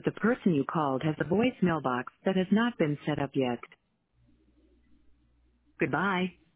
the person you called has a voicemail box that has not been set up yet. Goodbye.